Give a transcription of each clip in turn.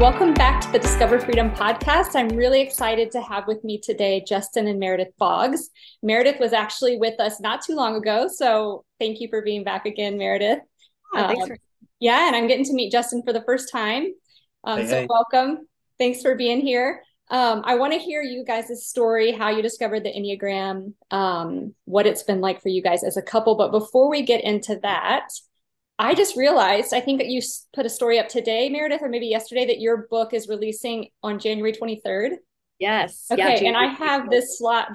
Welcome back to the Discover Freedom podcast. I'm really excited to have with me today Justin and Meredith Boggs. Meredith was actually with us not too long ago, so thank you for being back again, Meredith. Thanks for Yeah, and I'm getting to meet Justin for the first time. So welcome. Thanks for being here. I want to hear you guys' story, how you discovered the Enneagram, what it's been like for you guys as a couple. But before we get into that, I just realized, I think that you put a story up today, Meredith, or maybe yesterday, that your book is releasing on January 23rd. yes. Yeah, Okay, and I January have 24th.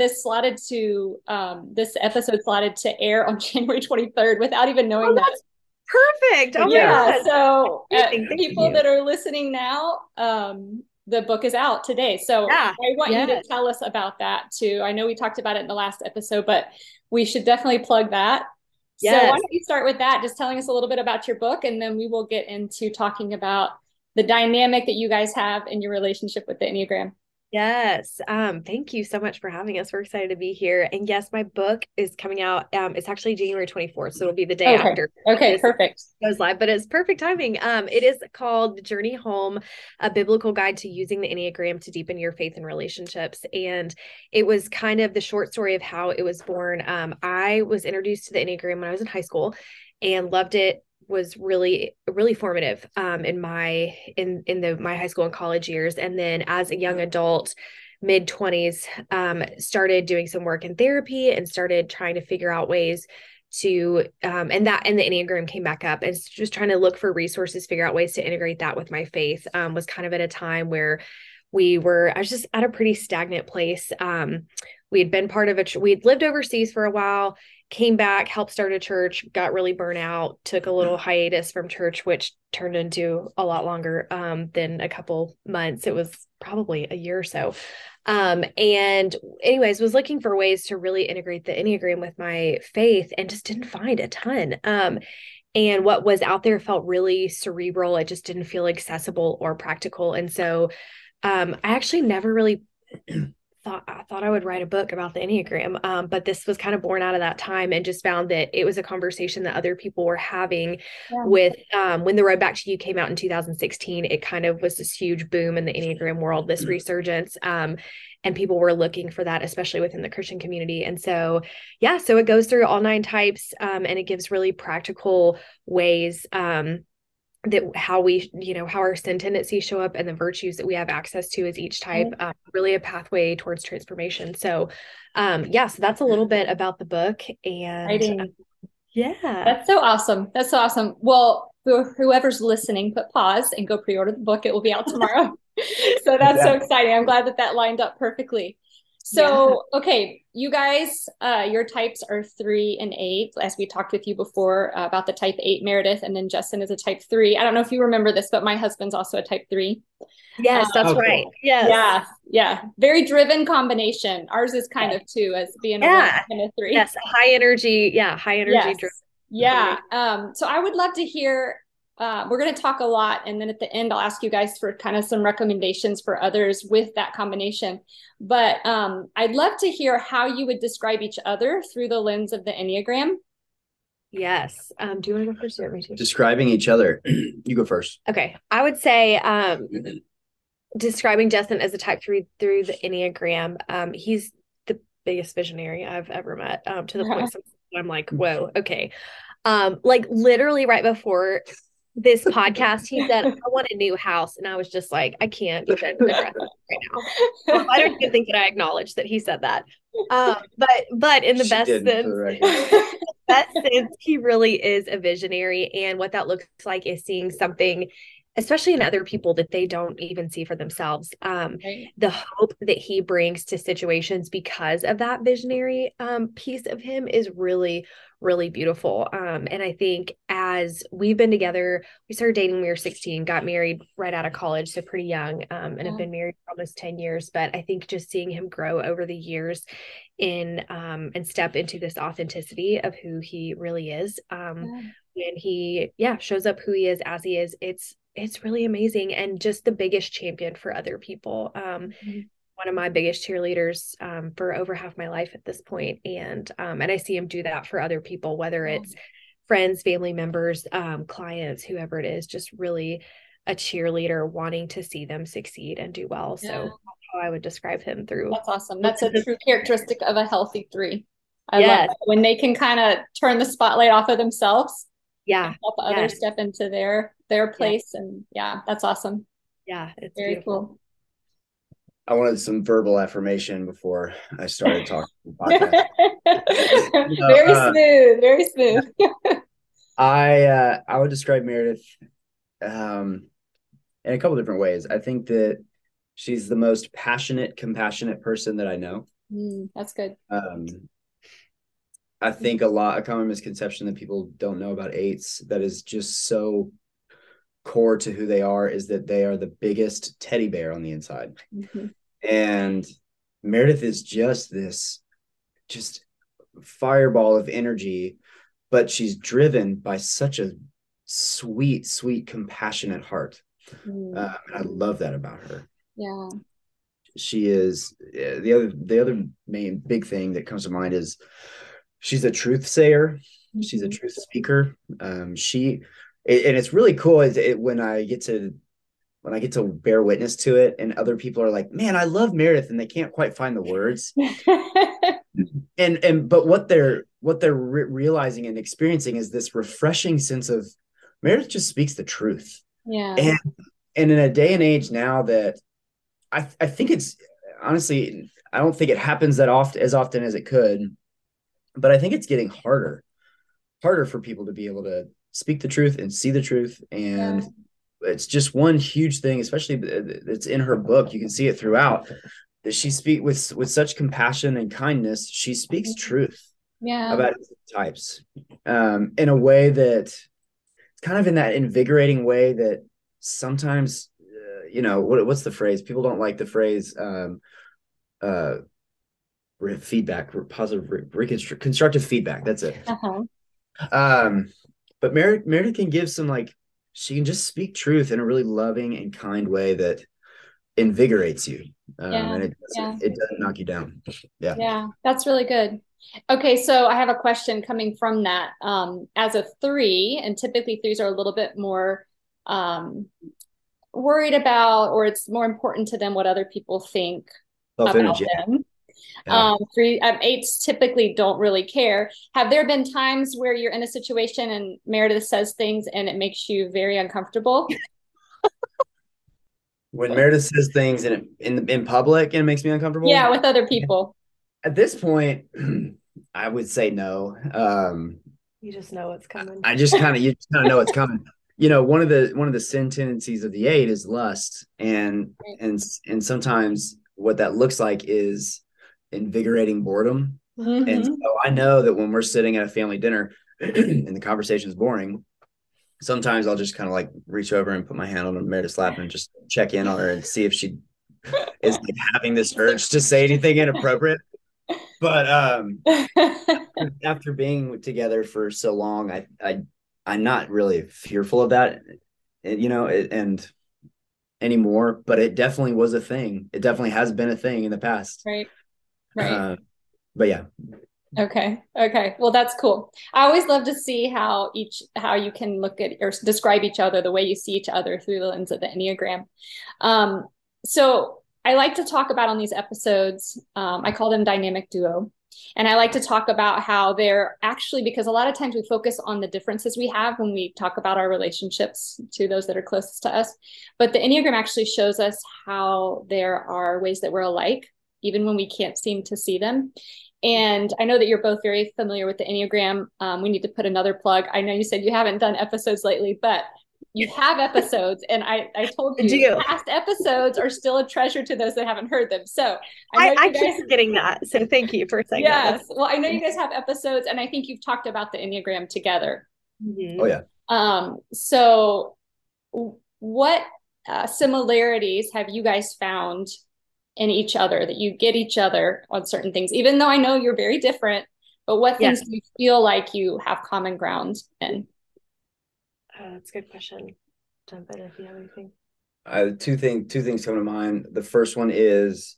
this episode slotted to air on January 23rd without even knowing Oh, that. that's perfect. Oh my Yeah, gosh. so Amazing. Thank people you. that are listening now, the book is out today. So Yeah. I want you to Yes. tell us about that too. I know we talked about it in the last episode, but we should definitely plug that. So why Yes. don't you start with that, just telling us a little bit about your book, and then we will get into talking about the dynamic that you guys have in your relationship with the Enneagram. Yes. Thank you so much for having us. We're excited to be here. And yes, my book is coming out. It's actually January 24th. So it'll be the day Okay. after Okay, this perfect. goes live, but it's perfect timing. It is called The Journey Home, a biblical guide to using the Enneagram to deepen your faith and relationships. And it was kind of the short story of how it was born. I was introduced to the Enneagram when I was in high school and loved it. Was really formative in my high school and college years. And then as a young adult, mid 20s, started doing some work in therapy and started trying to figure out ways to and the Enneagram came back up, and just trying to look for resources, figure out ways to integrate that with my faith. Was kind of at a time where I was just at a pretty stagnant place. We had been part of we had lived overseas for a while, came back, helped start a church, got really burnt out, took a little hiatus from church, which turned into a lot longer than a couple months. It was probably a year or so. And anyways, was looking for ways to really integrate the Enneagram with my faith and just didn't find a ton. And what was out there felt really cerebral. It just didn't feel accessible or practical. And so I actually never really thought I would write a book about the Enneagram. But this was kind of born out of that time, and just found that it was a conversation that other people were having Yeah. with when The Road Back to You came out in 2016. It kind of was this huge boom in the Enneagram world, this resurgence. And people were looking for that, especially within the Christian community. And so, yeah, so it goes through all 9 types, and it gives really practical ways that how our sin tendencies show up and the virtues that we have access to as each type, really a pathway towards transformation. So so that's a little bit about the book. And Exciting. yeah. That's so awesome. That's so awesome. Well, for whoever's listening, put pause and go pre-order the book. It will be out tomorrow. So that's so Yeah. exciting. I'm glad that that lined up perfectly. Yeah. So, okay, you guys, your types are 3 and 8, as we talked with you before about the type 8 Meredith, and then Justin is a type 3. I don't know if you remember this, but my husband's also a type 3. Uh, Yes, that's Oh, right. cool. Yes. yeah, yeah. Very driven combination. Ours is kind of too, as being a 1 Yeah. and a 3. Yes. High energy. Yeah. High energy Yes. driven Yeah. combination. So I would love to hear, we're going to talk a lot. And then at the end, I'll ask you guys for kind of some recommendations for others with that combination. But I'd love to hear how you would describe each other through the lens of the Enneagram. Yes. Do you want to go first or me too? Describing each other. You go first. Okay. I would say describing Justin as a type 3 through the Enneagram, he's the biggest visionary I've ever met, to the point sometimes I'm like, whoa, okay. Like literally right before this podcast, he said, I want a new house. And I was just like, I can't even address that right now. I don't even think that I acknowledged that he said that. But in the She best didn't, for the sense, record. that sense, he really is a visionary. And what that looks like is seeing something, especially in other people, that they don't even see for themselves. Right. The hope that he brings to situations because of that visionary piece of him is really, really beautiful. And I think as we've been together, we started dating when we were 16, got married right out of college, so pretty young, and have been married for almost 10 years. But I think just seeing him grow over the years in and step into this authenticity of who he really is, Yeah. when he shows up who he is as he is, it's really amazing, and just the biggest champion for other people. Mhm. One of my biggest cheerleaders for over half my life at this point. And I see him do that for other people, whether Yeah. it's friends, family members, clients, whoever it is, just really a cheerleader wanting to see them succeed and do well. So that's how I would describe him through. That's awesome. That's a true characteristic of a healthy three. I Yes. love that. When they can kind of turn the spotlight off of themselves. Yeah. Help others step into their place. And that's awesome. Yeah. It's very beautiful. Cool. I wanted some verbal affirmation before I started talking to the podcast. Very smooth. I would describe Meredith in a couple different ways. I think that she's the most passionate, compassionate person that I know. That's good. I think a common misconception that people don't know about eights that is just so core to who they are is that they are the biggest teddy bear on the inside. And Meredith is just this fireball of energy, but she's driven by such a sweet, compassionate heart. I love that about her. Yeah. She is the other main big thing that comes to mind is she's a truth sayer. She's a truth speaker. And it's really cool when I get to bear witness to it and other people are like, man, I love Meredith, and they can't quite find the words. But what they're realizing and experiencing is this refreshing sense of Meredith just speaks the truth. Yeah. And in a day and age now that I think it's honestly, I don't think it happens as often as it could, but I think it's getting harder for people to be able to speak the truth and see the truth. And it's just one huge thing, especially it's in her book. You can see it throughout that she speaks with such compassion and kindness. She speaks truth about types in a way that it's kind of in that invigorating way that sometimes, what's the phrase? People don't like the phrase feedback, positive, constructive feedback. That's it. But Meredith can give some she can just speak truth in a really loving and kind way that invigorates you. And it doesn't knock you down. Yeah, that's really good. Okay, so I have a question coming from that. As a 3, and typically 3s are a little bit more worried about, or it's more important to them what other people think about them. 8s typically don't really care. Have there been times where you're in a situation and Meredith says things and it makes you very uncomfortable? When Meredith says things in public and it makes me uncomfortable? Yeah, with other people. At this point, I would say no. You just know it's coming. You just kind of know it's coming. One of the sin tendencies of the 8 is lust, and sometimes what that looks like is invigorating boredom. And so I know that when we're sitting at a family dinner and the conversation is boring, sometimes I'll just kind of reach over and put my hand on Meredith's lap and just check in on her and see if she is having this urge to say anything inappropriate. But after being together for so long, I'm not really fearful of that, and anymore, but it definitely was a thing. It definitely has been a thing in the past. Right. But yeah. Okay. Well, that's cool. I always love to see how you can look at or describe each other, the way you see each other through the lens of the Enneagram. So I like to talk about on these episodes, I call them dynamic duo. And I like to talk about how they're actually, because a lot of times we focus on the differences we have when we talk about our relationships to those that are closest to us. But the Enneagram actually shows us how there are ways that we're alike, even when we can't seem to see them. And I know that you're both very familiar with the Enneagram. We need to put another plug. I know you said you haven't done episodes lately, but you have episodes. And I told you past episodes are still a treasure to those that haven't heard them. So I keep forgetting that. So thank you for saying that. Yes. Well, I know you guys have episodes, and I think you've talked about the Enneagram together. Oh, yeah. So what similarities have you guys found in each other, that you get each other on certain things, even though I know you're very different, but what things do you feel like you have common ground in? That's a good question. Jump in if you have anything. Two things come to mind. The first one is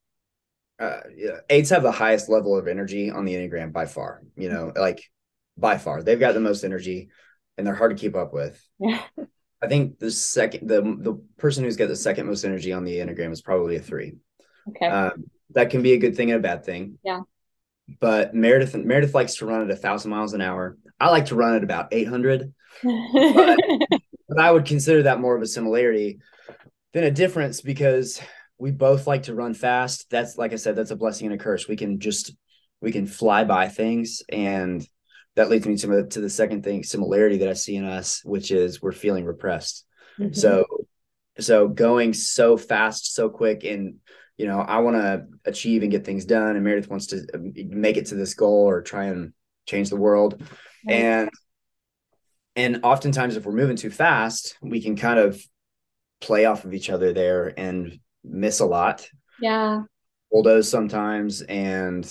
8s have the highest level of energy on the Enneagram by far, by far. They've got the most energy and they're hard to keep up with. I think the person who's got the second most energy on the Enneagram is probably a 3. Okay. That can be a good thing and a bad thing. Yeah. But Meredith likes to run at 1,000 miles an hour. I like to run at about 800. But I would consider that more of a similarity than a difference, because we both like to run fast. That's, like I said, that's a blessing and a curse. We can fly by things, and that leads me to the second thing, similarity that I see in us, which is we're feeling repressed. Mm-hmm. So going so fast, so quick, and I want to achieve and get things done, and Meredith wants to make it to this goal or try and change the world. Right. And oftentimes, if we're moving too fast, we can kind of play off of each other there and miss a lot. Yeah. Bulldoze sometimes, and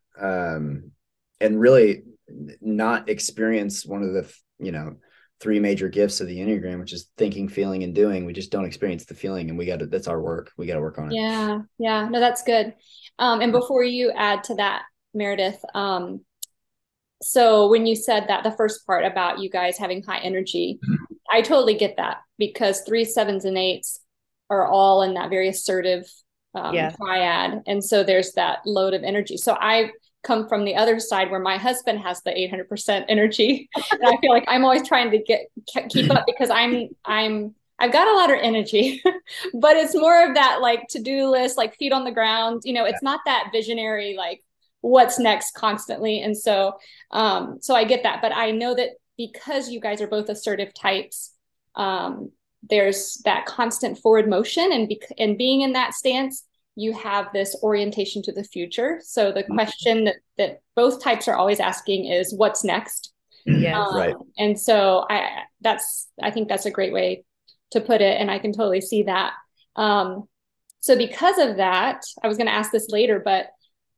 really not experience one of the, 3 major gifts of the Enneagram, which is thinking, feeling, and doing. We just don't experience the feeling, and that's our work. We got to work on it. Yeah. Yeah. No, that's good. And before you add to that, Meredith, so when you said that, the first part about you guys having high energy, I totally get that, because 3s, 7s, and 8s are all in that very assertive triad. And so there's that load of energy. So I come from the other side, where my husband has the 800% energy. And I feel like I'm always trying to keep up, because I've got a lot of energy, but it's more of that like to-do list, like feet on the ground. It's not that visionary, like what's next constantly. And so I get that, but I know that because you guys are both assertive types, there's that constant forward motion, and being in that stance, you have this orientation to the future. So the question that both types are always asking is, what's next? Yeah. Right. And so I think that's a great way to put it. And I can totally see that. So because of that, I was going to ask this later, but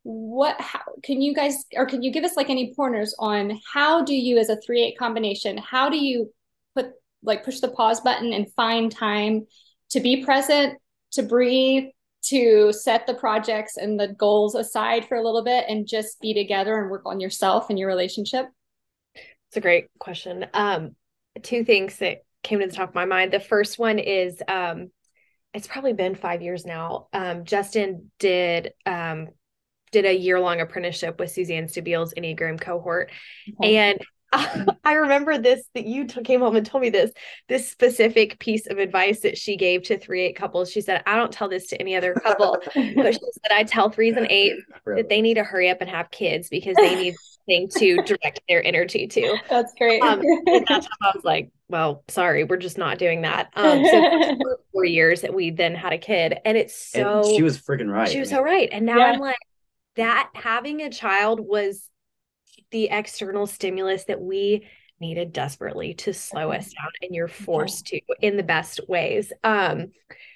can you give us like any pointers on how do you, as a 3-8 combination, how do you push the pause button and find time to be present, to breathe, to set the projects and the goals aside for a little bit and just be together and work on yourself and your relationship? It's a great question. 2 things that came to the top of my mind. The first one is, it's probably been 5 years now. Justin did a year-long apprenticeship with Suzanne Stabile's Enneagram cohort. Okay. And I remember that you came home and told me this specific piece of advice that she gave to 3-8 couples. She said, I don't tell this to any other couple, but she said, I tell 3s and 8s that they need to hurry up and have kids, because they need something to direct their energy to. That's great. And that's how I was like, well, sorry, we're just not doing that. So for 4 years that we then had a kid, and and she was freaking right. She was so right. And now I'm like, that having a child was the external stimulus that we needed desperately to slow us down, and you're forced to in the best ways. And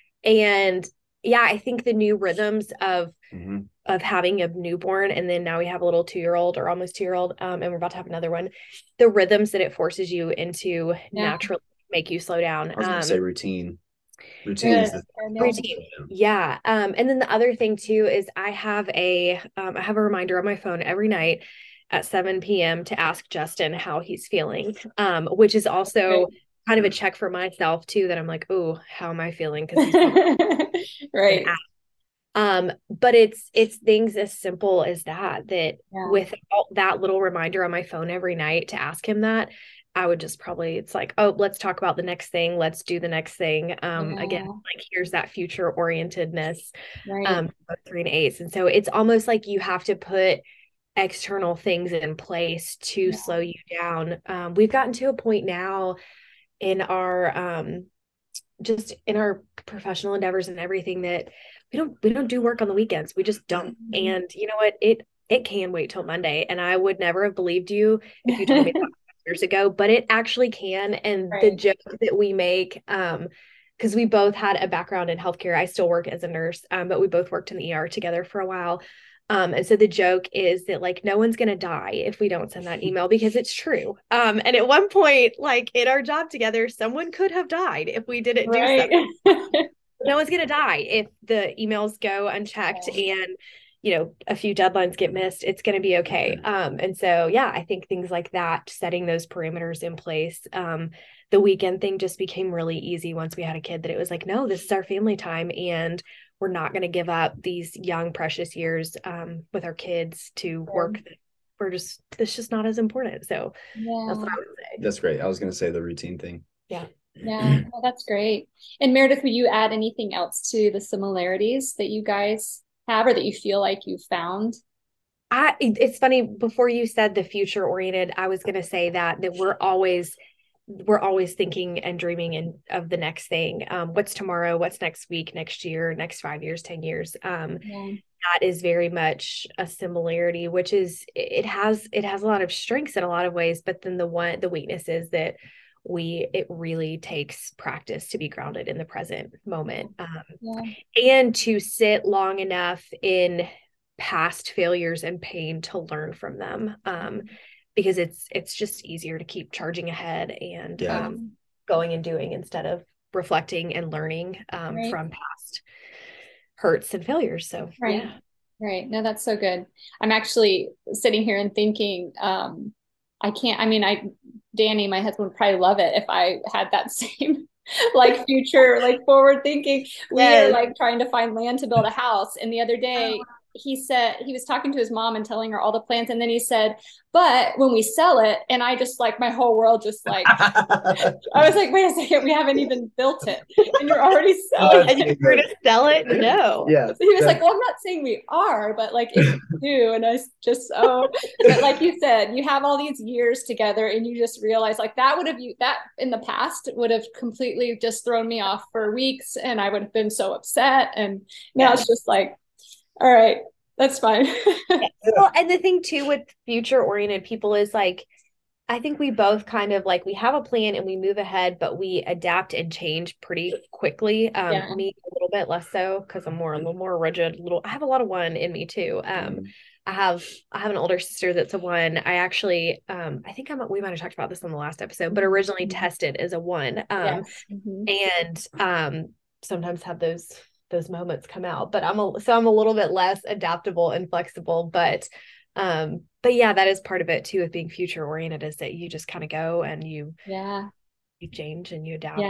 yeah, I think the new rhythms of having a newborn, and then now we have a little 2-year-old or almost 2-year-old, and we're about to have another one, the rhythms that it forces you into naturally make you slow down. I was going to say routine. Routine. Yeah. And then the other thing too is I have a reminder on my phone every night at 7 p.m. to ask Justin how he's feeling, which is also kind of a check for myself too, that I'm like, oh, how am I feeling? Because he's right. But it's things as simple as that without that little reminder on my phone every night to ask him that, I would just it's like, oh, let's talk about the next thing. Let's do the next thing. Again, like here's that future orientedness, right. 3 and 8s. And so it's almost like you have to put external things in place to slow you down. We've gotten to a point now in our, just in our professional endeavors and everything, that we don't do work on the weekends. We just don't. And you know what? It can wait till Monday. And I would never have believed you if you told me that years ago, but it actually can. And the joke that we make, because we both had a background in healthcare. I still work as a nurse, but we both worked in the ER together for a while. And so the joke is that like, no one's going to die if we don't send that email, because it's true. And at one point, like in our job together, someone could have died if we didn't do something. No one's going to die if the emails go unchecked. And a few deadlines get missed, it's going to be okay. And so, yeah, I think things like that, setting those parameters in place. The weekend thing just became really easy once we had a kid, that it was like, no, this is our family time, and we're not going to give up these young, precious years with our kids to work. It's just not as important. So that's what I would say. That's great. I was going to say the routine thing. Yeah. Yeah, well, that's great. And Meredith, would you add anything else to the similarities that you guys have, or that you feel like you found? It's funny, before you said the future oriented, I was going to say that we're always thinking and dreaming of the next thing. What's tomorrow? What's next week, next year, next 5 years, 10 years? That is very much a similarity, which is, it has a lot of strengths in a lot of ways, but then the weakness is that it really takes practice to be grounded in the present moment, and to sit long enough in past failures and pain to learn from them, because it's just easier to keep charging ahead and going and doing, instead of reflecting and learning from past hurts and failures. So right. No, that's so good. I'm actually sitting here and thinking, Danny, my husband, would probably love it if I had that same like future, like forward thinking. We are like trying to find land to build a house. And the other day he said, he was talking to his mom and telling her all the plans. And then he said, but when we sell it, and I just like, my whole world just like, I was like, wait a second, we haven't even built it. And you're already selling it. And you're going to sell it? No. Yeah. So he was like, well, I'm not saying we are, but like if we do. And I just, but like you said, you have all these years together, and you just realize like that in the past would have completely just thrown me off for weeks, and I would have been so upset. And now it's just like, all right, that's fine. Well, and the thing too with future oriented people is like, I think we both kind of like, we have a plan and we move ahead, but we adapt and change pretty quickly. Me a little bit less so, because I'm a little more rigid. I have a lot of one in me too. I have an older sister that's a one. I actually, I think we might have talked about this on the last episode, but originally tested as a one. And sometimes have those moments come out, but I'm a little bit less adaptable and flexible, but yeah, that is part of it too, with being future oriented, is that you just kind of go and you change and you adapt.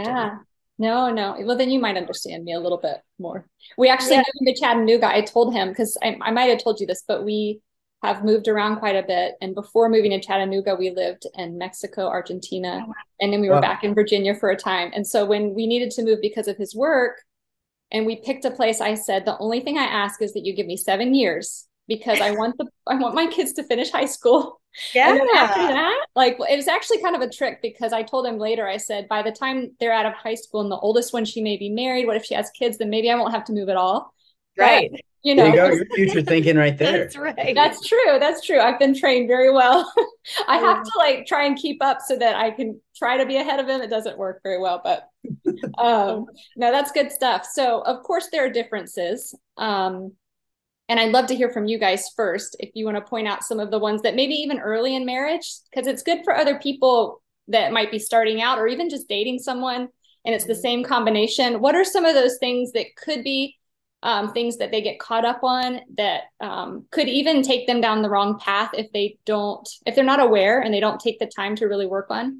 No. Well, then you might understand me a little bit more. We actually moved to Chattanooga. I told him, because I might have told you this, but we have moved around quite a bit. And before moving to Chattanooga, we lived in Mexico, Argentina, and then we were back in Virginia for a time. And so when we needed to move because of his work, and we picked a place, I said, the only thing I ask is that you give me 7 years, because I want my kids to finish high school. Yeah. And then after that, like, it was actually kind of a trick, because I told him later, I said, by the time they're out of high school and the oldest one, she may be married. What if she has kids? Then maybe I won't have to move at all. Right. But, there you go. Your future thinking right there. That's right. That's true. I've been trained very well. I have to like try and keep up so that I can try to be ahead of him. It doesn't work very well, but no, that's good stuff. So of course there are differences. And I'd love to hear from you guys first, if you want to point out some of the ones that maybe even early in marriage, because it's good for other people that might be starting out, or even just dating someone and it's the same combination. What are some of those things that could be things that they get caught up on that could even take them down the wrong path if they're not aware and they don't take the time to really work on?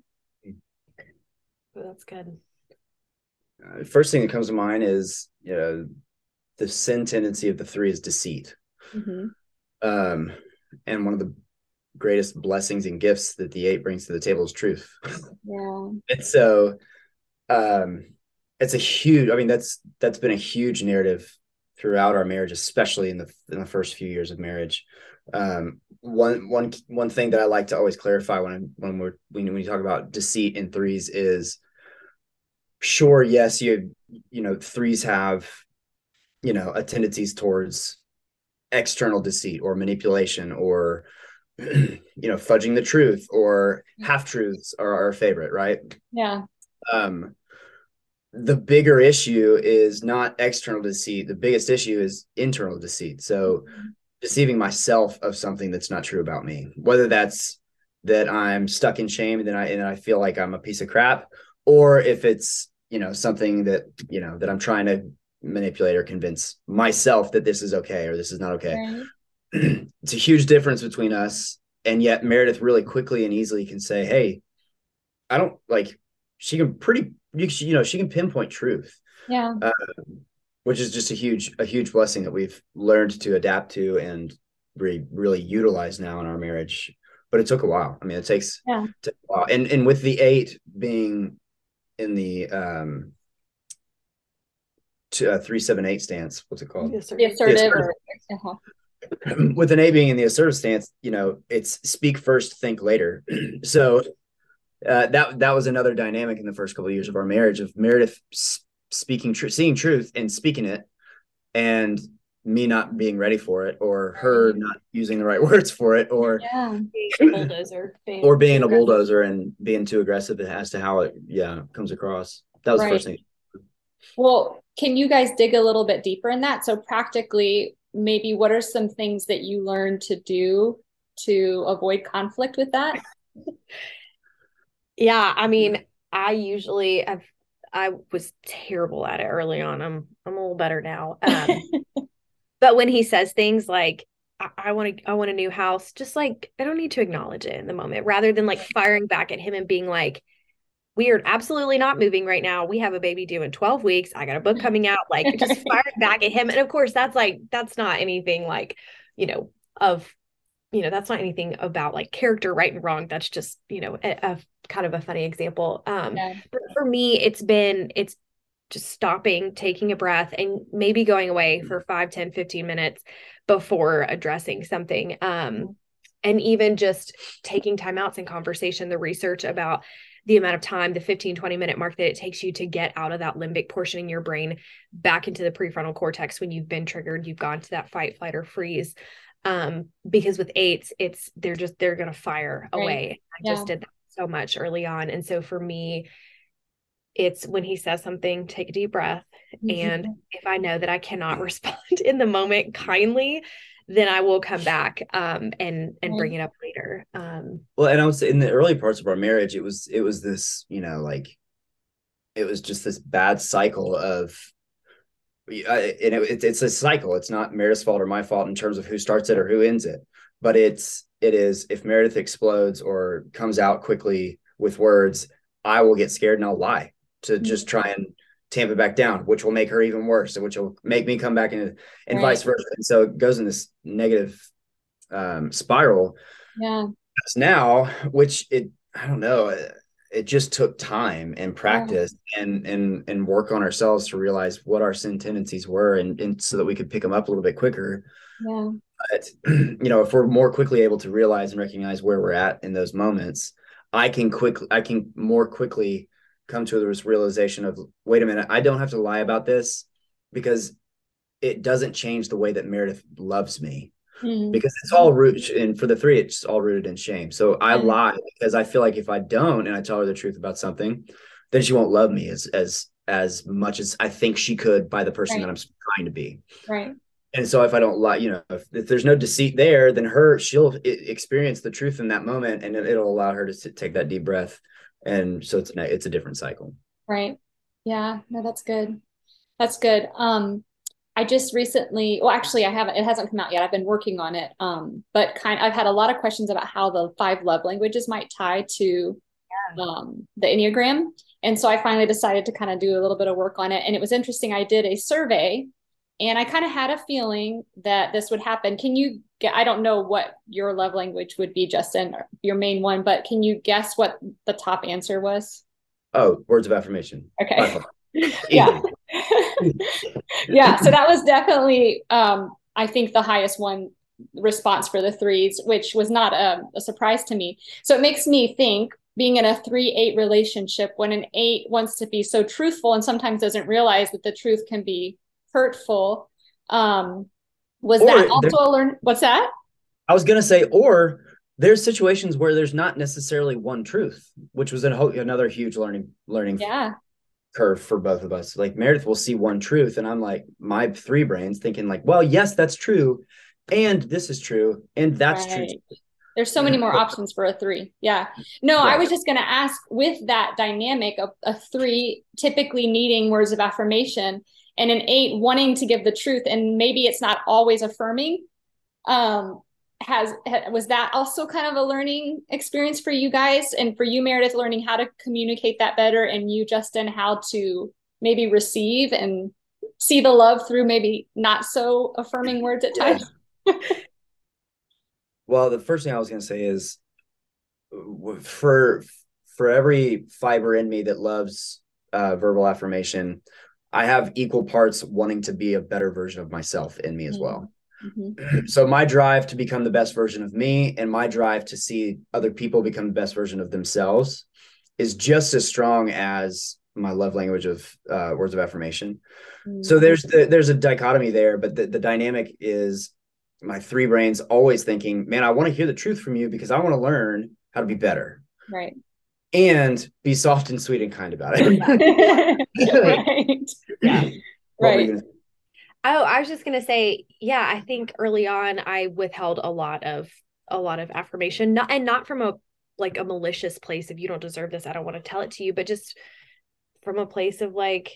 That's good. First thing that comes to mind is, the sin tendency of the three is deceit. And one of the greatest blessings and gifts that the 8 brings to the table is truth. And so it's a huge, that's been a huge narrative throughout our marriage, especially in the first few years of marriage. One thing that I like to always clarify when you talk about deceit in threes is, sure, yes, threes have, a tendencies towards external deceit or manipulation, or fudging the truth, or half truths are our favorite, right? The bigger issue is not external deceit. The biggest issue is internal deceit. So deceiving myself of something that's not true about me, whether that's that I'm stuck in shame and I feel like I'm a piece of crap, or if it's, something that, that I'm trying to manipulate or convince myself that this is okay or this is not okay. Right. It's a huge difference between us. And yet Meredith really quickly and easily can say, hey, I don't like, she can she can pinpoint truth. Yeah. Which is just a huge blessing that we've learned to adapt to and really utilize now in our marriage. But it took a while. I mean, it takes a while. And with the 8 being in the 3-7-8 stance, what's it called? The assertive. With an 8 being in the assertive stance, it's speak first, think later. So that was another dynamic in the first couple of years of our marriage, of Meredith speaking truth, seeing truth and speaking it, and me not being ready for it, or her not using the right words for it, or being a bulldozer and being too aggressive as to how it comes across. That was the first thing. Well, can you guys dig a little bit deeper in that? So practically, maybe what are some things that you learned to do to avoid conflict with that? Yeah, I mean, I was terrible at it early on. I'm a little better now. But when he says things like, I want a new house, just like, I don't need to acknowledge it in the moment, rather than like firing back at him and being like, we are absolutely not moving right now. We have a baby due in 12 weeks. I got a book coming out, like just firing back at him. And of course, that's not anything like, that's not anything about like character, right and wrong. That's just, a kind of a funny example. But for me, it's just stopping, taking a breath, and maybe going away for 5, 10, 15 minutes before addressing something. And even just taking time outs in conversation, the research about the amount of time, the 15, 20-minute mark that it takes you to get out of that limbic portion in your brain back into the prefrontal cortex when you've been triggered, you've gone to that fight, flight, or freeze. Because with 8s, they're going to fire away. I just did that so much early on. And so for me, it's when he says something, take a deep breath. And if I know that I cannot respond in the moment kindly, then I will come back and bring it up later. Well, and I would say in the early parts of our marriage, it was this, it was just this bad cycle of, it's a cycle. It's not Meredith's fault or my fault in terms of who starts it or who ends it, but it is if Meredith explodes or comes out quickly with words, I will get scared and I'll lie to just try and tamp it back down, which will make her even worse, and which will make me come back and vice versa. And so it goes in this negative spiral. Yeah. Now, which I don't know, it just took time and practice and work on ourselves to realize what our sin tendencies were, and so that we could pick them up a little bit quicker. Yeah. But, if we're more quickly able to realize and recognize where we're at in those moments, I can more quickly come to this realization of, wait a minute, I don't have to lie about this, because it doesn't change the way that Meredith loves me. Because it's all rooted, and for the 3, it's all rooted in shame. So I lie because I feel like if I don't, and I tell her the truth about something, then she won't love me as much as I think she could by the person that I'm trying to be. Right. And so if I don't lie, if there's no deceit there, then she'll experience the truth in that moment, and it'll allow her to take that deep breath. And so it's a different cycle. Right. Yeah. No, that's good. That's good. I just recently, well, actually it hasn't come out yet. I've been working on it. But I've had a lot of questions about how the 5 love languages might tie to the Enneagram. And so I finally decided to kind of do a little bit of work on it. And it was interesting. I did a survey, and I kind of had a feeling that this would happen. I don't know what your love language would be, Justin, your main one, but can you guess what the top answer was? Oh, words of affirmation. Okay. Yeah. Yeah. So that was definitely, I think, the highest one response for the 3s, which was not a surprise to me. So it makes me think, being in a 3-8 relationship, when an 8 wants to be so truthful and sometimes doesn't realize that the truth can be hurtful. What's that? I was going to say, or there's situations where there's not necessarily one truth, which was another huge learning curve for both of us. Like Meredith will see one truth, and I'm like, my 3 brains thinking like, well, yes, that's true, and this is true, and that's true. There's so many more options for a 3. Yeah. No, I was just going to ask, with that dynamic of a 3 typically needing words of affirmation, and an 8 wanting to give the truth, and maybe it's not always affirming. Was that also kind of a learning experience for you guys, and for you, Meredith, learning how to communicate that better, and you, Justin, how to maybe receive and see the love through maybe not so affirming words at times? Well, the first thing I was going to say is for every fiber in me that loves verbal affirmation, I have equal parts wanting to be a better version of myself in me as well. Mm-hmm. So my drive to become the best version of me and my drive to see other people become the best version of themselves is just as strong as my love language of words of affirmation. Mm-hmm. So there's a dichotomy there, but the dynamic is my 3 brains always thinking, man, I want to hear the truth from you because I want to learn how to be better. Right. And be soft and sweet and kind about it. Right. Yeah. Right. Oh, I was just going to say, yeah, I think early on I withheld a lot of affirmation, not from a malicious place of you don't deserve this, I don't want to tell it to you, but just from a place of like,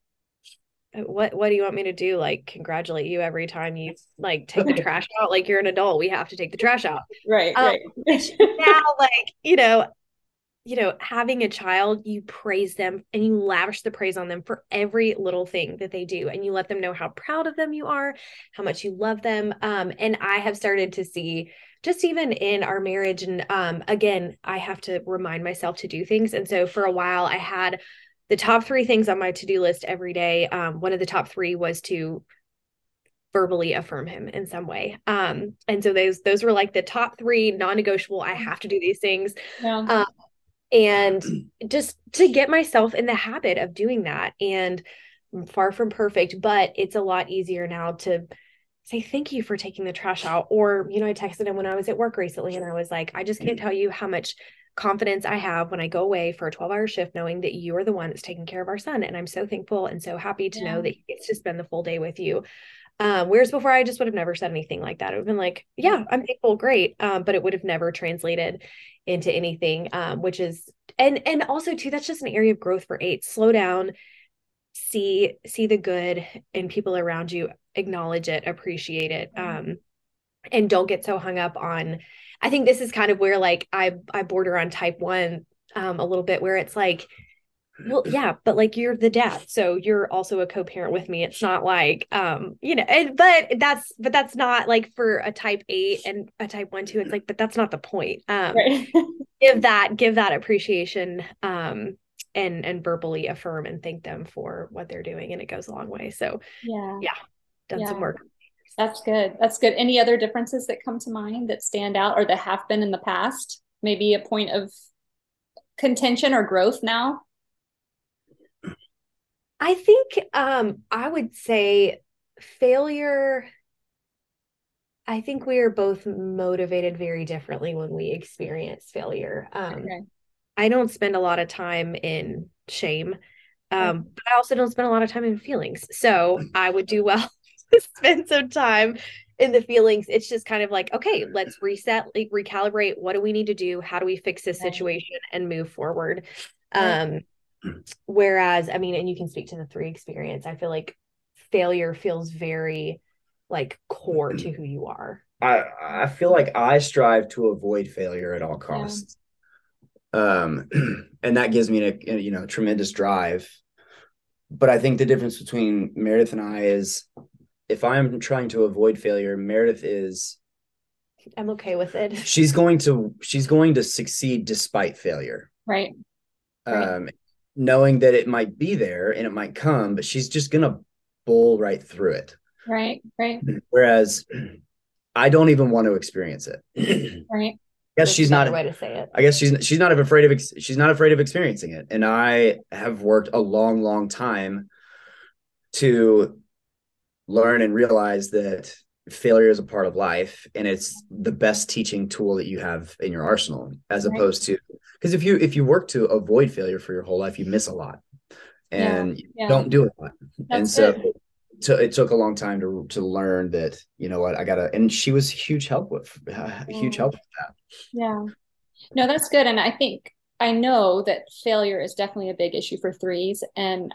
what do you want me to do? Like, congratulate you every time you like take the trash out? Like, you're an adult, we have to take the trash out. Right. Right. Now, like, having a child, you praise them and you lavish the praise on them for every little thing that they do. And you let them know how proud of them you are, how much you love them. And I have started to see, just even in our marriage, and again, I have to remind myself to do things. And so for a while I had the top 3 things on my to-do list every day. One of the top 3 was to verbally affirm him in some way. And so those were like the top 3 non-negotiable. I have to do these things. Yeah. And just to get myself in the habit of doing that. And I'm far from perfect, but it's a lot easier now to say thank you for taking the trash out. Or, I texted him when I was at work recently and I was like, I just can't tell you how much confidence I have when I go away for a 12-hour shift, knowing that you are the one that's taking care of our son. And I'm so thankful and so happy to know that he gets to spend the full day with you. Whereas before I just would have never said anything like that. It would have been like, yeah, I'm thankful. Great. But it would have never translated into anything, which is, and also too, that's just an area of growth for 8. Slow down, see the good in people around you, acknowledge it, appreciate it. And don't get so hung up on, I think this is kind of where like I border on type 1 a little bit, where it's like, well, yeah, but like you're the dad, so you're also a co-parent with me. It's not like, but that's not like for a type 8 and a type 1 too. It's like, but that's not the point. Right. give that appreciation, and verbally affirm and thank them for what they're doing. And it goes a long way. So done some work. That's good. Any other differences that come to mind that stand out or that have been in the past? Maybe a point of contention or growth now? I think I would say failure. I think we are both motivated very differently when we experience failure. Okay. I don't spend a lot of time in shame, but I also don't spend a lot of time in feelings. So I would do well to spend some time in the feelings. It's just kind of like, okay, let's reset, like, recalibrate. What do we need to do? How do we fix this situation and move forward? Whereas, I mean, and you can speak to the 3 experience, I feel like failure feels very like core to who you are. I feel like I strive to avoid failure at all costs. And that gives me a tremendous drive. But I think the difference between Meredith and I is, if I'm trying to avoid failure, Meredith is, I'm okay with it. She's going to succeed despite failure. Right. Knowing that it might be there and it might come, but she's just going to bull right through it. Right. Whereas I don't even want to experience it. Right. I guess she's not. Way to say it. I guess she's not afraid of experiencing it, and I have worked a long, long time to learn and realize that failure is a part of life, and it's the best teaching tool that you have in your arsenal, as opposed to, because if you work to avoid failure for your whole life, you miss a lot, and you don't do it a lot. And so it took a long time to learn that, you know what, I gotta, and she was huge help with that. Yeah. No, that's good. And I know that failure is definitely a big issue for 3s. And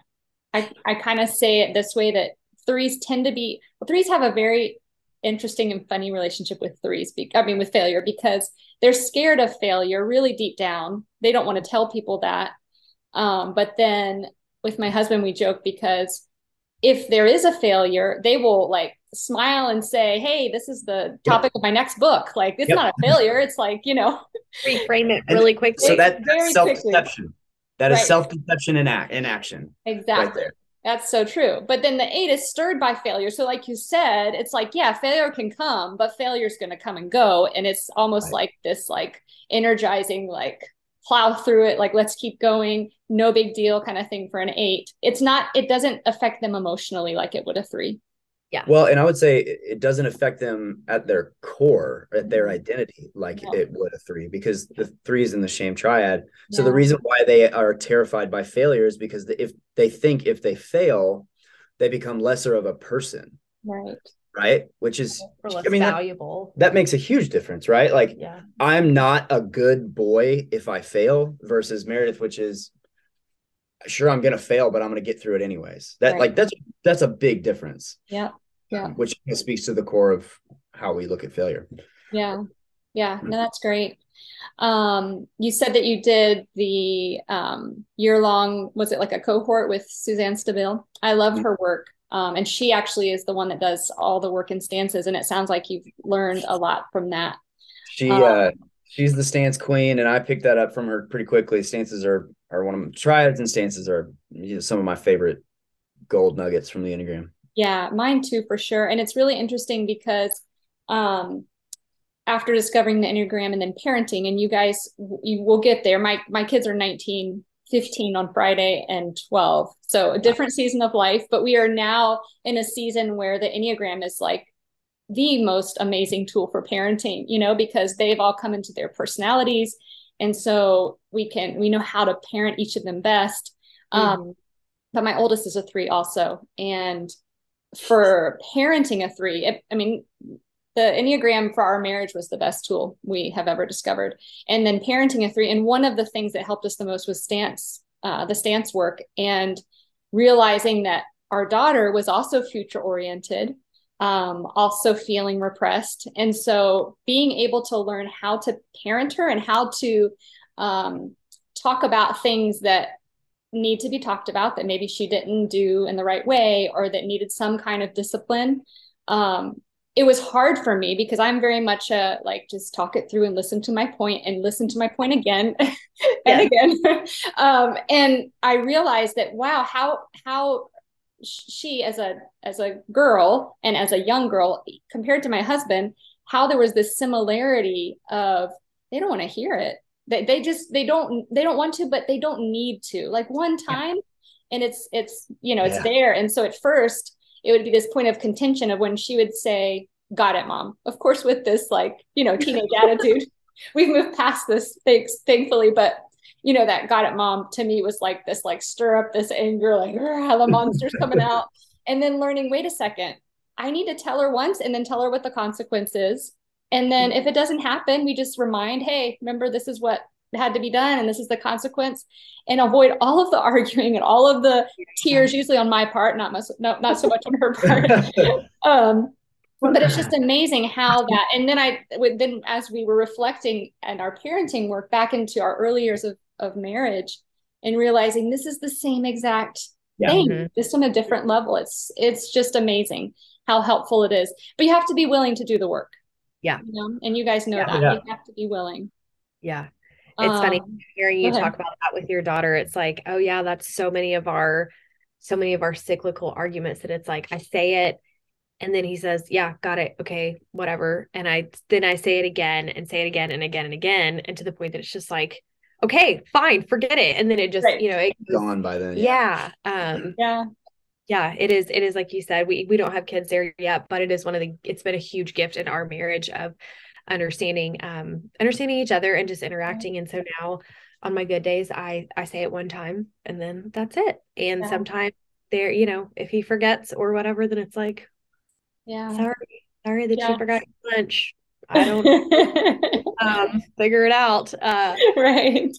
I kind of say it this way, that threes have a very interesting and funny relationship with with failure, because they're scared of failure really deep down. They don't want to tell people that. But then with my husband, we joke, because if there is a failure, they will like smile and say, "Hey, this is the topic of my next book." Like, it's not a failure. It's like, reframe it really quickly. So that's very self-deception. That is Right. self-deception in action. Exactly. Right there. That's so true. But then the 8 is stirred by failure. So like you said, it's like, yeah, failure can come, but failure is going to come and go. And it's almost like this like energizing, like plow through it, like let's keep going, no big deal kind of thing for an 8. It doesn't affect them emotionally like it would a 3. Yeah. Well, and I would say it doesn't affect them at their core, at their identity, like it would a 3, because the 3 is in the shame triad. So the reason why they are terrified by failure is because if they fail, they become lesser of a person. Right. Which is, less valuable. That makes a huge difference, right? Like, I'm not a good boy if I fail, versus Meredith, which is, sure, I'm going to fail, but I'm going to get through it anyways. That's a big difference. Yeah. Which speaks to the core of how we look at failure. Yeah. No, that's great. You said that you did the year-long, was it like a cohort with Suzanne Stabile? I love her work. And she actually is the one that does all the work in stances. And it sounds like you've learned a lot from that. She's the stance queen, and I picked that up from her pretty quickly. Stances are one of my triads, and stances are some of my favorite gold nuggets from the Enneagram. Yeah, mine too, for sure. And it's really interesting because after discovering the Enneagram and then parenting, and you will get there. My kids are 19, 15 on Friday, and 12. So a different season of life, but we are now in a season where the Enneagram is like the most amazing tool for parenting, because they've all come into their personalities. And so we know how to parent each of them best. But my oldest is a 3 also. And for parenting a 3, the Enneagram for our marriage was the best tool we have ever discovered. And then parenting a 3. And one of the things that helped us the most was the stance work, and realizing that our daughter was also future oriented, also feeling repressed. And so being able to learn how to parent her and how to talk about things that need to be talked about that maybe she didn't do in the right way, or that needed some kind of discipline. It was hard for me because I'm very much just talk it through and listen to my point and listen to my point again and again. And I realized that, wow, how she as a girl and as a young girl compared to my husband, how there was this similarity of, they don't want to hear it. They don't want to, but they don't need to, like one time. And it's there. And so at first it would be this point of contention of when she would say, "Got it, Mom." Of course, with this teenage attitude, we've moved past this, thankfully, but that "got it, Mom" to me was like this, like stir up this anger, like how the monster's coming out. And then learning, wait a second, I need to tell her once and then tell her what the consequence is. And then if it doesn't happen, we just remind, hey, remember, this is what had to be done and this is the consequence, and avoid all of the arguing and all of the tears, usually on my part, not so much on her part. But it's just amazing how that, and then as we were reflecting and our parenting work back into our early years of marriage, and realizing this is the same exact thing, just on a different level. It's just amazing how helpful it is. But you have to be willing to do the work. And you guys know that. You have to be willing. It's funny hearing you talk about that with your daughter. It's like, oh yeah, that's so many of our cyclical arguments, that it's like, I say it and then he says, yeah, got it, okay, whatever, and I say it again and say it again and again and again, and to the point that it's just like, okay, fine, forget it, and then it just it goes, gone by then. It is like you said, we don't have kids there yet, but it's been a huge gift in our marriage of understanding each other and just interacting. And so now on my good days, I say it one time and then that's it. And sometimes there, if he forgets or whatever, then it's like, sorry that you forgot your lunch. I don't figure it out. Right.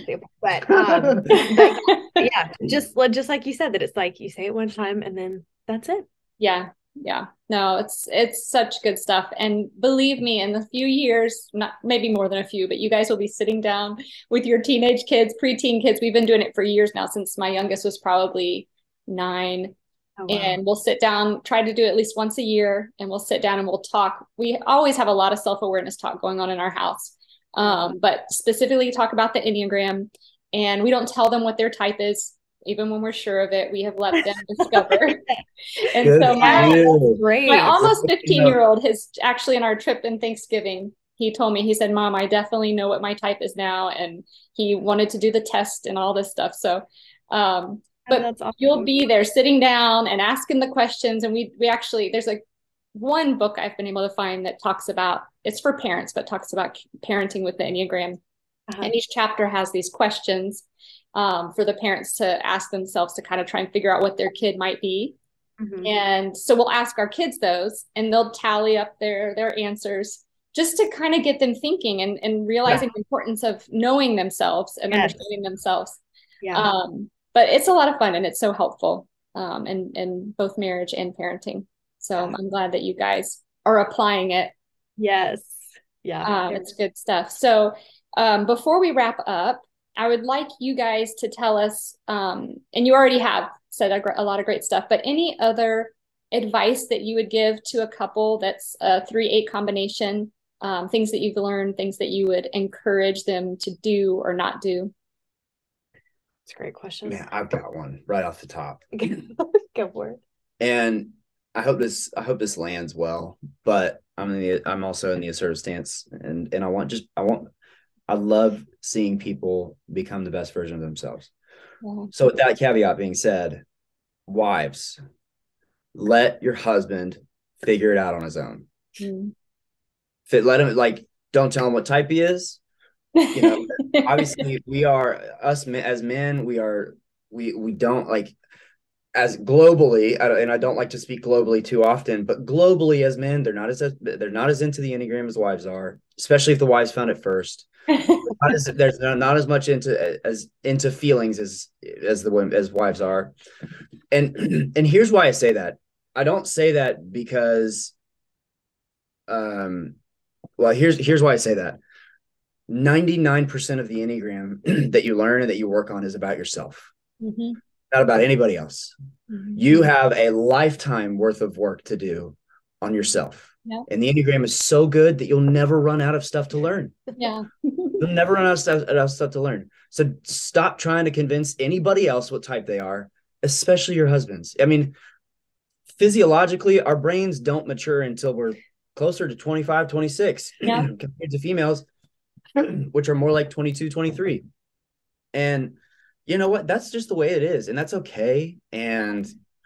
But yeah, just like you said, that it's like you say it one time and then that's it. Yeah. Yeah. No, it's such good stuff. And believe me, in a few years, not maybe more than a few, but you guys will be sitting down with your teenage kids, preteen kids. We've been doing it for years now, since my youngest was probably 9. Oh, wow. And we'll sit down, try to do it at least once a year, and we'll sit down and we'll talk. We always have a lot of self-awareness talk going on in our house. But specifically talk about the Enneagram, and we don't tell them what their type is. Even when we're sure of it, we have let them discover. And good so my almost 15-year-old has actually, in our trip in Thanksgiving, he told me, he said, Mom, I definitely know what my type is now. And he wanted to do the test and all this stuff. So, but awesome. You'll be there sitting down and asking the questions. And we actually, there's like one book I've been able to find that talks about, it's for parents, but talks about parenting with the Enneagram. And each chapter has these questions for the parents to ask themselves to kind of try and figure out what their kid might be. And so we'll ask our kids those, and they'll tally up their answers, just to kind of get them thinking and realizing the importance of knowing themselves and understanding themselves. But it's a lot of fun, and it's so helpful in both marriage and parenting. So I'm glad that you guys are applying it. Yes. Yeah. It's good stuff. So before we wrap up, I would like you guys to tell us, and you already have said a lot of great stuff, but any other advice that you would give to a couple that's a 3-8 combination, things that you've learned, things that you would encourage them to do or not do? That's a great question. Man, I've got one right off the top. Go for it. And I hope this lands well, but I'm also in the assertive stance, and I love seeing people become the best version of themselves. So with that caveat being said, wives, let your husband figure it out on his own. Let him, don't tell him what type he is. Obviously we are, us as men, we don't as globally, and I don't like to speak globally too often, but globally as men, they're not as into the Enneagram as wives are, especially if the wives found it first. There's not as much into feelings as wives are, and here's why I say that. I don't say that because, here's why I say that. 99% of the Enneagram that you learn and that you work on is about yourself, not about anybody else. You have a lifetime worth of work to do on yourself. And the Enneagram is so good that you'll never run out of stuff to learn. You'll never run out of stuff to learn. So stop trying to convince anybody else what type they are, especially your husbands. I mean, physiologically, our brains don't mature until we're closer to 25, 26 compared to females, which are more like 22, 23. And you know what? That's just the way it is. And that's okay. And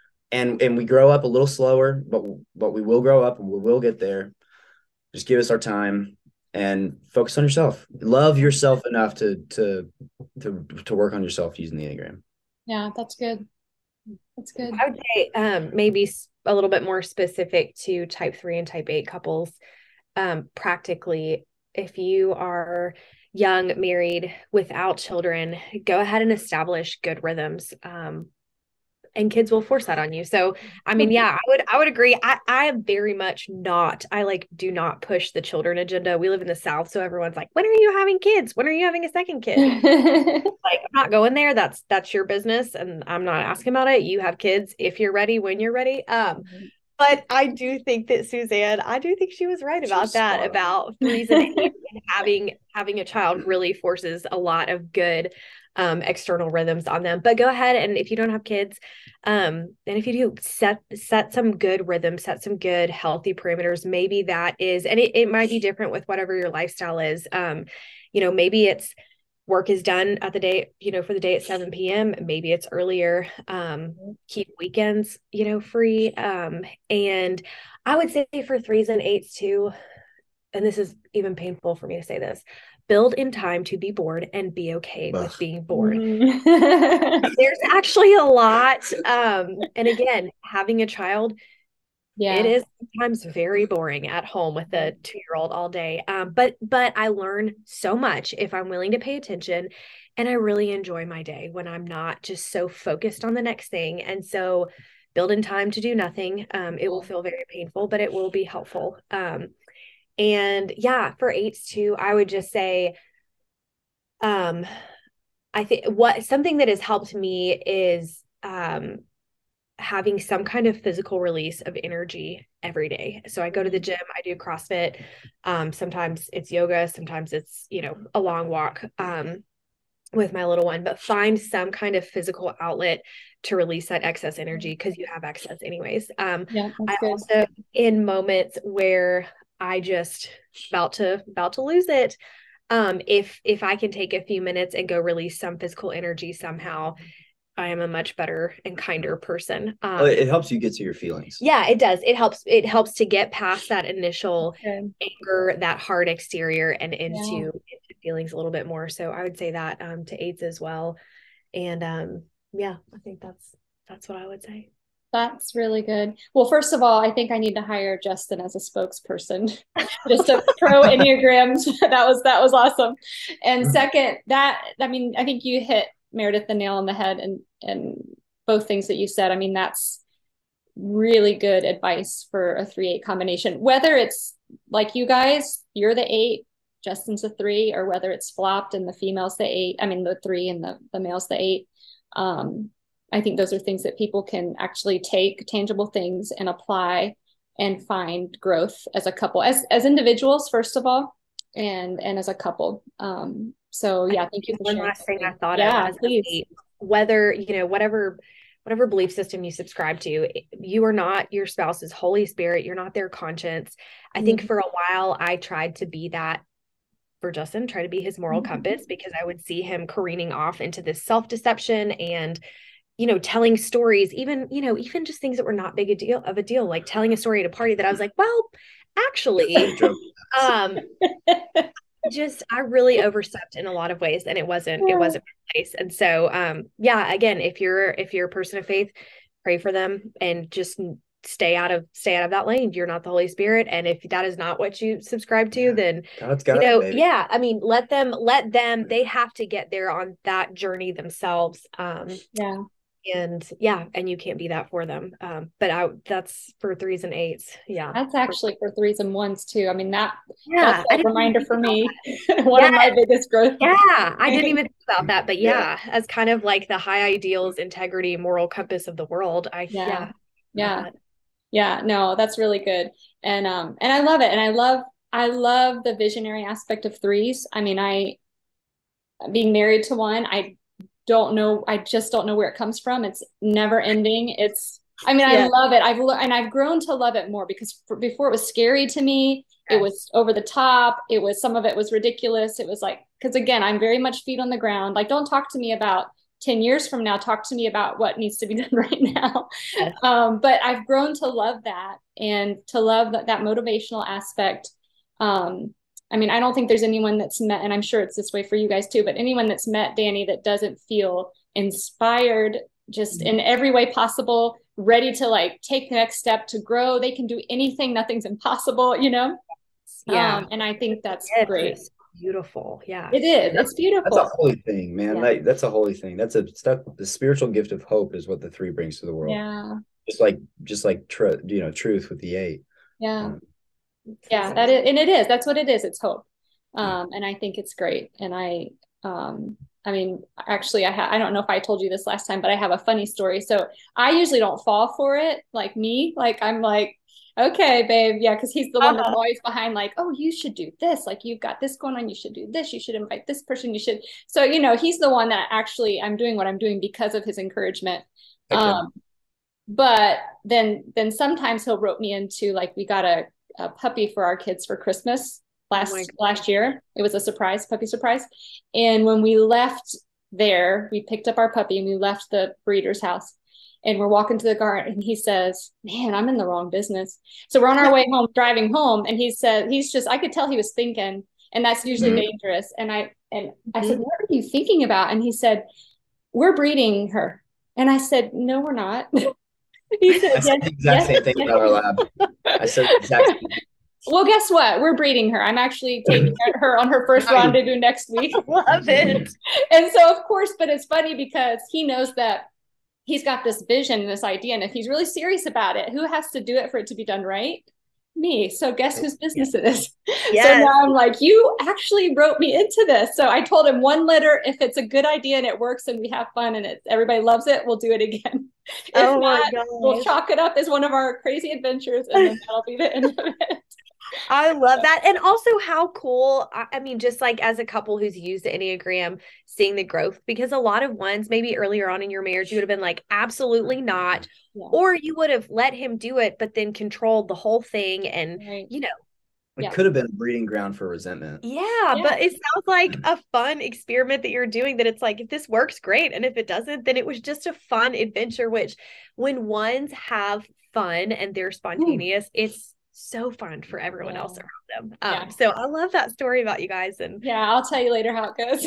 we grow up a little slower, but we will grow up and we will get there. Just give us our time and focus on yourself. Love yourself enough to work on yourself using the Enneagram. Yeah, that's good. That's good. I would say maybe a little bit more specific to type 3 and type 8 couples. Practically, if you are young, married, without children, go ahead and establish good rhythms. And kids will force that on you. So, I mean, yeah, I would agree. I am very much not, do not push the children agenda. We live in the South. So everyone's like, when are you having kids? When are you having a second kid? I'm not going there. That's your business. And I'm not asking about it. You have kids if you're ready, when you're ready. But I do think that Suzanne, she was right about that, about 3s and 8s, and having a child really forces a lot of good external rhythms on them. But go ahead, and if you don't have kids, and if you do, set some good rhythms, set some good healthy parameters. Maybe that is, and it might be different with whatever your lifestyle is. Maybe it's work is done at the day, for the day at 7 p.m. Maybe it's earlier. Keep weekends, free. And I would say for 3s and 8s too, and this is even painful for me to say this, build in time to be bored and be okay with being bored. There's actually a lot. And again, having a child, Yeah. It is sometimes very boring at home with a 2-year-old all day. But I learn so much if I'm willing to pay attention, and I really enjoy my day when I'm not just so focused on the next thing. And so build in time to do nothing. It will feel very painful, but it will be helpful. And yeah, for eights too, I would just say, I think something that has helped me is, having some kind of physical release of energy every day. So I go to the gym, I do CrossFit. Sometimes it's yoga, sometimes it's, a long walk, with my little one, but find some kind of physical outlet to release that excess energy, because you have excess anyways. Yeah, I that's good. also, in moments where I just about to lose it, if I can take a few minutes and go release some physical energy somehow, I am a much better and kinder person. It helps you get to your feelings. Yeah, it does. It helps to get past that initial anger, that hard exterior, and into feelings a little bit more. So I would say that, to eights as well. And yeah, I think that's what I would say. That's really good. Well, first of all, I think I need to hire Justin as a spokesperson, just a pro Enneagrams. That was awesome. And second, I think you hit, Meredith, the nail on the head, and both things that you said. I mean, that's really good advice for a 3-8 combination. Whether it's like you guys, you're the 8, Justin's a 3, or whether it's flopped and the female's the 8. I mean, the 3 and the male's the 8. I think those are things that people can actually take, tangible things, and apply and find growth as a couple, as individuals, first of all, and as a couple. So yeah, thank you for sharing. One last thing I thought of, please. Whether, whatever belief system you subscribe to, you are not your spouse's Holy Spirit. You're not their conscience. I think for a while I tried to be that for Justin, try to be his moral compass, because I would see him careening off into this self-deception and, telling stories, even just things that were not big of a deal, like telling a story at a party that I was like, well, actually, I really overstepped in a lot of ways, and it wasn't my place. And so, yeah, again, if you're a person of faith, pray for them and just stay out of that lane. You're not the Holy Spirit. And if that is not what you subscribe to, then God's got it, baby. Yeah, I mean, let them, they have to get there on that journey themselves. And you can't be that for them. But that's for 3s and 8s. Yeah. That's actually for 3s and 1s too. I mean, that's a reminder for me. One of my biggest growth. Yeah. I didn't even think about that, but as kind of like the high ideals, integrity, moral compass of the world. No, that's really good. And I love it. And I love the visionary aspect of 3s. I mean, being married to one, I just don't know where it comes from. It's never ending. I love it. I've grown to love it more, because before it was scary to me. It was over the top. Some of it was ridiculous. It was like, because again, I'm very much feet on the ground. Like, don't talk to me about 10 years from now, talk to me about what needs to be done right now. But I've grown to love that, and to love that motivational aspect. I don't think there's anyone that's met, and I'm sure it's this way for you guys too, but anyone that's met Danny that doesn't feel inspired, just in every way possible, ready to like take the next step to grow. They can do anything. Nothing's impossible, Yeah. And I think that's great. It's beautiful. Yeah. It is. It's beautiful. That's a holy thing, man. Like, that's a holy thing. The spiritual gift of hope is what the 3 brings to the world. Yeah. Just like truth with the 8. Yeah. That is, and it is. That's what it is. It's hope. And I think it's great. And actually, I don't know if I told you this last time, but I have a funny story. So I usually don't fall for it, like me. Like, I'm like, okay, babe. Yeah. Because he's the one that's always behind, like, oh, you should do this. Like, you've got this going on. You should do this. You should invite this person. You should. So, he's the one that actually I'm doing what I'm doing because of his encouragement. But then sometimes he'll rope me into, like, we got a puppy for our kids for Christmas last year. It was a puppy surprise. And when we left there, we picked up our puppy and we left the breeder's house, and we're walking to the garden, and he says, man, I'm in the wrong business. So we're on our way home, driving home. And he said, I could tell he was thinking, and that's usually dangerous. And I said, what are you thinking about? And he said, we're breeding her. And I said, no, we're not. He said, I said the exact same thing about our lab. I said the exact same thing. Well, guess what? We're breeding her. I'm actually taking her on her first rendezvous next week. Love it. And so, of course, but it's funny because he knows that he's got this vision and this idea. And if he's really serious about it, who has to do it for it to be done right? Me. So guess whose business it is? Yes. So now I'm like, you actually wrote me into this. So I told him one letter, if it's a good idea and it works and we have fun and everybody loves it, we'll do it again. If not, we'll chalk it up as one of our crazy adventures and then that'll be the end of it. I love that. And also how cool, I mean, just like as a couple who's used the Enneagram, seeing the growth, because a lot of ones maybe earlier on in your marriage, you would have been like, absolutely not. Yeah. Or you would have let him do it, but then controlled the whole thing. And, you know, it could have been a breeding ground for resentment. Yeah, but it sounds like a fun experiment that you're doing, that it's like, if this works, great. And if it doesn't, then it was just a fun adventure, which when ones have fun and they're spontaneous, it's so fun for everyone else around them. So I love that story about you guys. And I'll tell you later how it goes.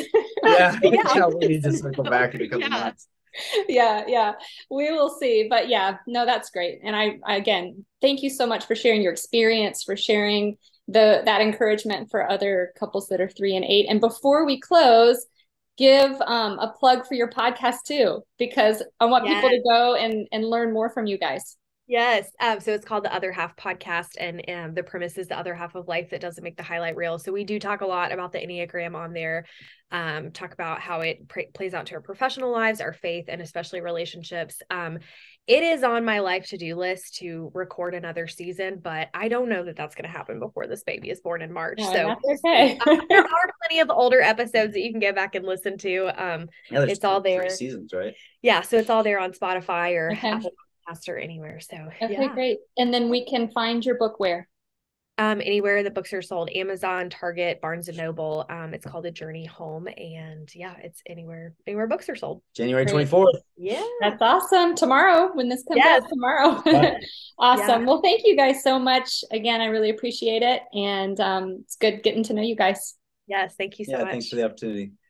We need to circle back in a couple months. Yeah, we will see. But no, that's great. And I again, thank you so much for sharing your experience, for sharing that encouragement for other couples that are 3 and 8. And before we close, give a plug for your podcast too, because I want people to go and learn more from you guys. Yes. So it's called The Other Half Podcast, and the premise is the other half of life that doesn't make the highlight reel. So we do talk a lot about the Enneagram on there, talk about how it plays out to our professional lives, our faith, and especially relationships. It is on my life to-do list to record another season, but I don't know that that's going to happen before this baby is born in March. So that's okay. There are plenty of older episodes that you can go back and listen to. It's all there. 3 seasons, right? Yeah. So it's all there on Spotify or Apple or anywhere. So great. And then we can find your book where? Anywhere the books are sold: Amazon, Target, Barnes and Noble. It's called A Journey Home, and it's anywhere books are sold. January 24th. Yeah, that's awesome. Tomorrow, when this comes out tomorrow. Awesome. Well, thank you guys so much again. I really appreciate it, and it's good getting to know you guys. Yes, thank you so much. Thanks for the opportunity.